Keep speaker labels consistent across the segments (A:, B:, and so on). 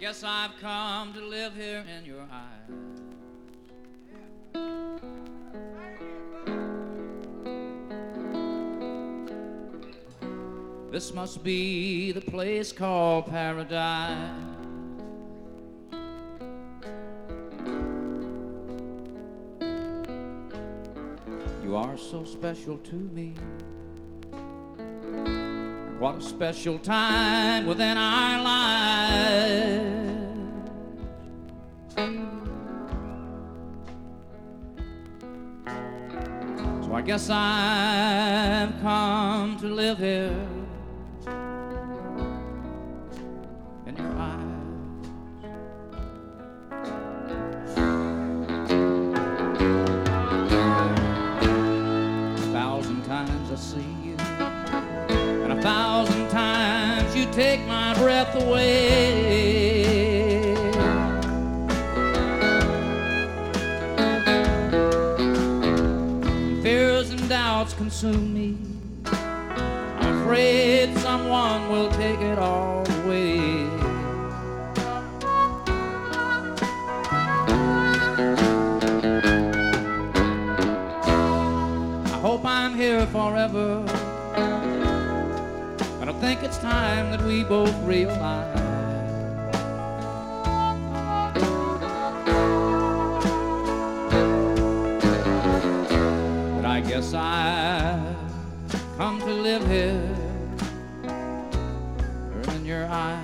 A: guess I've come to live here in your eyes. This must be the place called paradise. You are so special to me. What a special time within our lives. So I guess I've come to live here in your eyes. 1,000 times I see you, and 1,000 times you take my breath away. Fears and doubts consume me. I'm afraid someone will take it all away. I hope I'm here forever. I think it's time that we both realize that I guess I've come to live here in your eyes.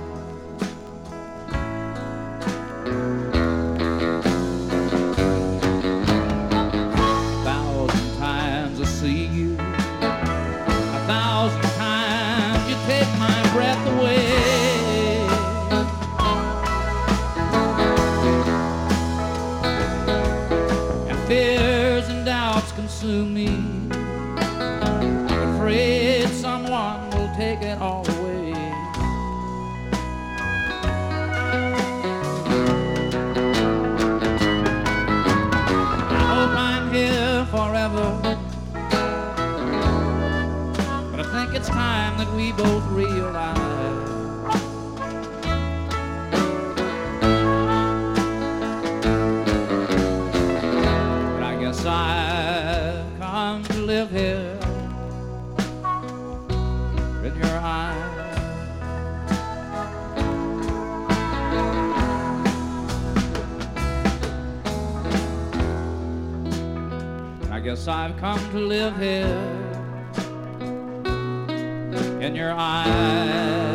A: Breath away, and fears and doubts consume me. I'm afraid someone will take it all away. I hope I'm here forever, but I think it's time that we both realize that I guess I've come to live here in your eyes. I guess I've come to live here in your eyes.